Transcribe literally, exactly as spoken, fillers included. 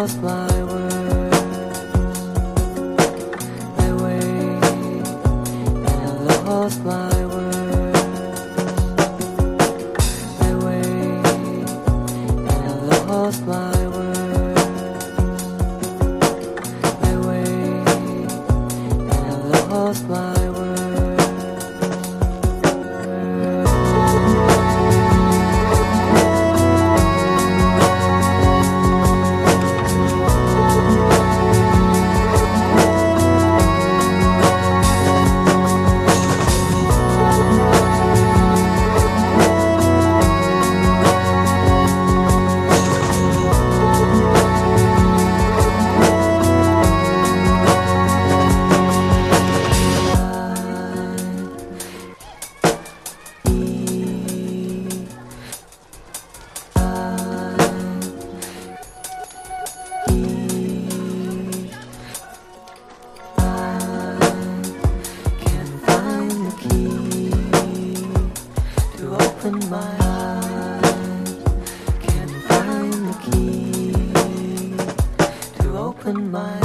lost my words. I wait and I lost my words. I wait and I lost my words. I wait and I lost my words. Open my eyes, can't find the key to open my